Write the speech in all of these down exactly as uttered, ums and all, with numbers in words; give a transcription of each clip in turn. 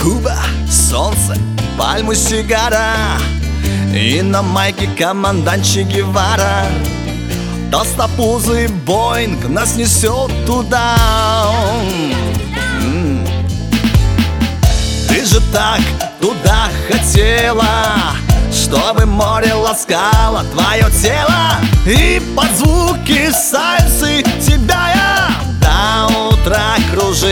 Куба, солнце, пальмы, сигара, и на майке командант Че Гевара. Толстопузый Боинг нас несет туда. М-м. Ты же так туда хотела, чтобы море ласкало твое тело. И под звуки сальсы тебя я до утра кружил.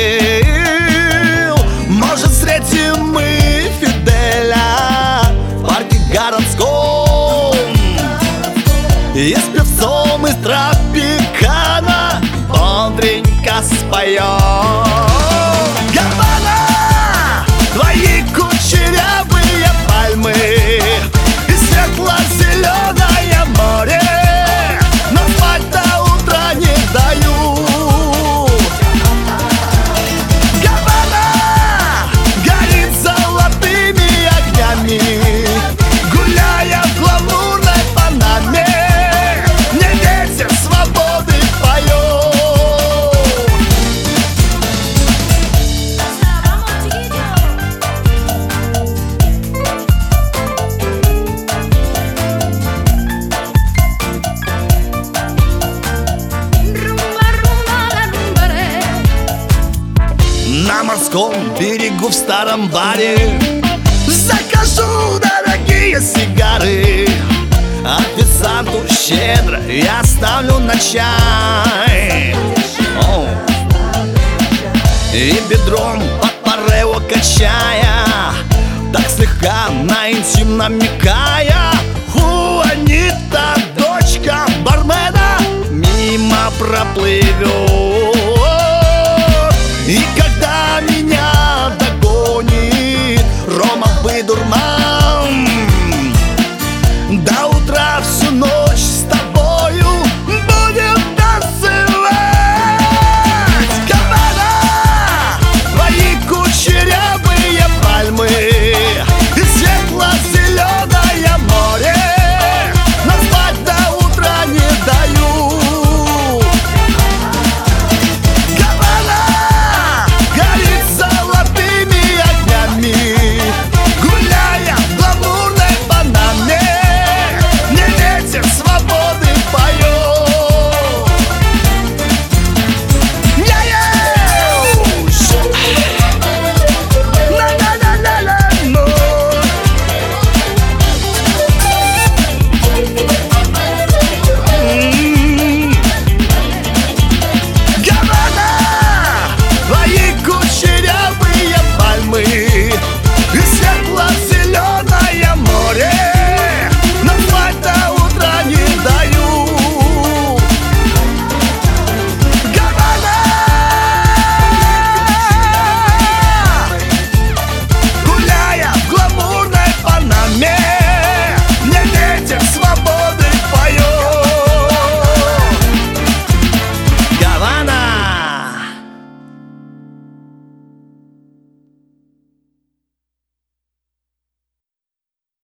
Может, встретим мы Фиделя в парке городском, и с певцом из Тропикана бодренько споем. Гавана, твои кучерявые пальмы и светло-зеленое море, но спать до утра не дают. Гавана горит золотыми огнями, гуляя в гламурной Панаме. Мне ветер свободы поет. На морском берегу в старом баре закажу дорогие сигары. Официанту щедро я ставлю на чай. О. И бедром под парео качая, так слегка на интим намекая, Хуанита, дочка бармена, мимо проплывет.